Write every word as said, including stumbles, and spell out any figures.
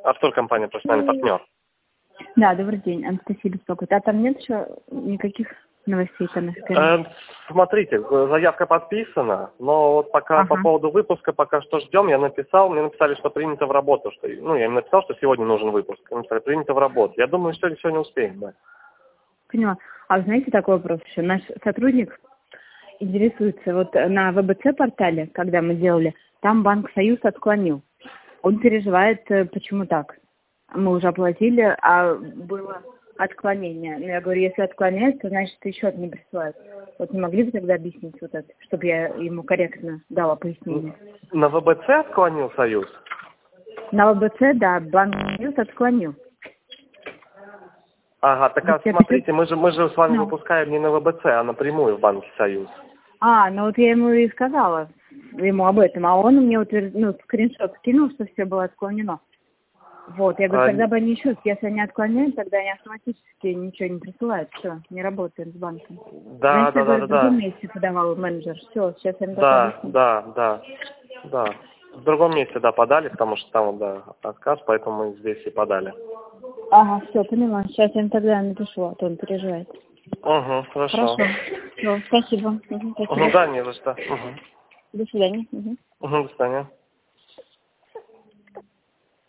Автор компании «Профессиональный партнер». Да, добрый день, Анастасия беспокоит. А там нет еще никаких новостей? Там, э, смотрите, заявка подписана, но вот пока ага. по поводу выпуска пока что ждем. Я написал, мне написали, что принято в работу. Что, ну, я им написал, что сегодня нужен выпуск. Они написали, принято в работу. Я думаю, что сегодня успеем, да. Поняла. А вы знаете такой вопрос еще? Наш сотрудник интересуется, вот на вэ бэ цэ-портале, когда мы делали, там Банк Союз отклонил. Он переживает, почему так. Мы уже оплатили, а было отклонение. Но я говорю, если отклоняется, значит, счет не присылают. Вот не могли бы тогда объяснить вот это, чтобы я ему корректно дала пояснение? На вэ бэ цэ отклонил Союз? На вэ бэ цэ, да, Банк Союз отклонил. Ага, так а смотрите, мы же, мы же с вами no. выпускаем не на вэ бэ цэ, а напрямую в Банке Союз. А, ну вот я ему и сказала, ему об этом, а он мне утвержд... ну, скриншот скинул, что все было отклонено. Вот, я говорю, а... тогда бы они еще, если они отклоняют, тогда они автоматически ничего не присылают, все, не работаем с банком. Да, Значит, да, я, да, говорю, да, в другом да. месте подавал менеджер, все, сейчас я им Да, объясню. да, да, да. В другом месте, да, подали, потому что там, да, отказ, поэтому мы здесь и подали. Ага, все, поняла. Сейчас я им тогда напишу, а то он переживает. Угу, хорошо. Хорошо. Все, спасибо. Угу, спасибо. Угу, да, не за что. Угу. До свидания. Угу. Угу, до свидания.